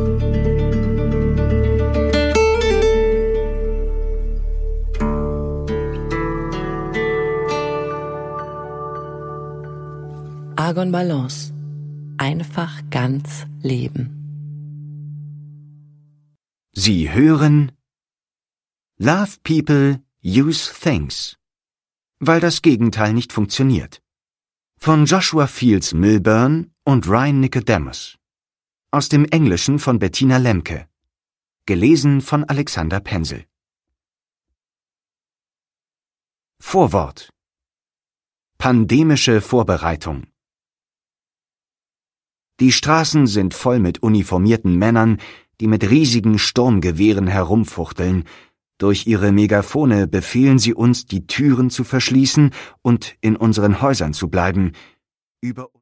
Argon Balance. Einfach ganz leben. Sie hören Love People, Use Things, weil das Gegenteil nicht funktioniert. Von Joshua Fields Milburn und Ryan Nicodemus. Aus dem Englischen von Bettina Lemke. Gelesen von Alexander Pensel. Vorwort. Pandemische Vorbereitung. Die Straßen sind voll mit uniformierten Männern, die mit riesigen Sturmgewehren herumfuchteln. Durch ihre Megafone befehlen sie uns, die Türen zu verschließen und in unseren Häusern zu bleiben. Über